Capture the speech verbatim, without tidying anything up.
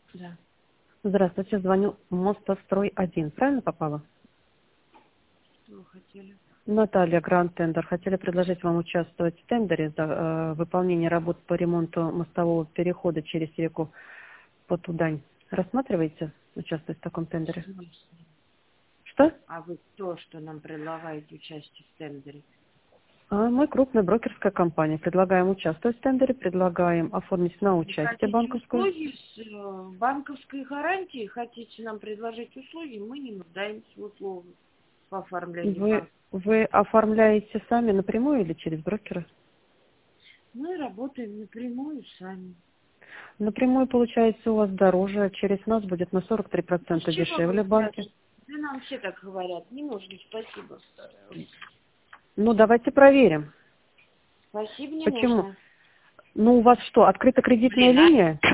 Да. Здравствуйте, звоню Мостострой один. Правильно попала? Что вы хотели? Наталья, Гранд Тендер. Хотели предложить вам участвовать в тендере за э, выполнение работ по ремонту мостового перехода через реку Потудань. Рассматриваете участвовать в таком тендере? В смысле? Что? А вы кто, что нам предлагаете участие в тендере? А мы крупная брокерская компания. Предлагаем участвовать в тендере, предлагаем оформить на Вы участие хотите банковскую. услуги с э, банковской гарантией? Хотите нам предложить услуги? Мы не нуждаемся в услугах по оформлению Вы, банка. вы оформляете сами напрямую или через брокера? Мы работаем напрямую сами. Напрямую получается у вас дороже, через нас будет на сорок три Ну, с процента чего вы дешевле банки. взяли? Да нам все так говорят. Не нужно, спасибо. Ну, давайте проверим. Спасибо не Почему? нужно. Ну, у вас что, открыта кредитная Блин, а линия?